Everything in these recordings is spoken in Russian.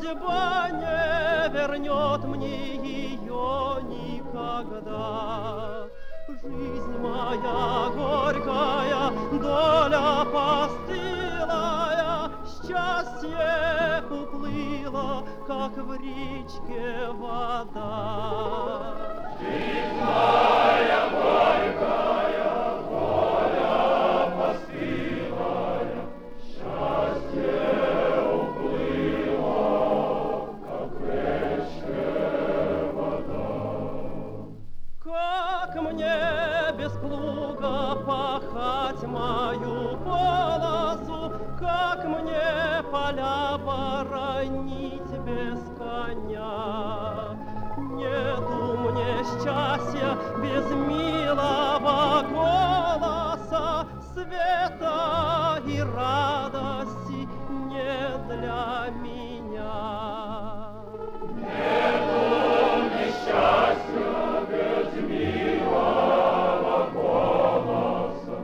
судьба не вернет мне ее никогда. Жизнь моя горькая, доля постылая, счастье уплыло, как в речке вода. Жизнь моя горькая, доля постылая, счастье уплыло, как в речке вода. Как мне без плуга пахать мою полосу, как мне поля поронить без коня. Нету мне счастья без милого голоса, света и радости не для меня. Нету мне счастья без милого голоса,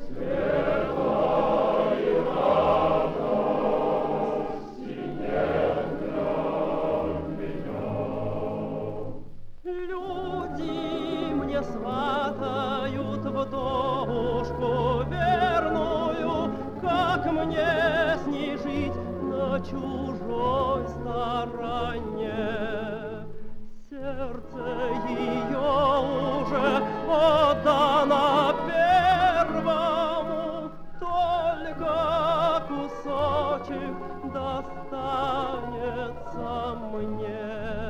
света и радости нет для меня. Люди мне сватают вдовушку верную, как мне с ней жить на чужой стороне? Сердце ее уже отдано первому, только кусочек достанется мне.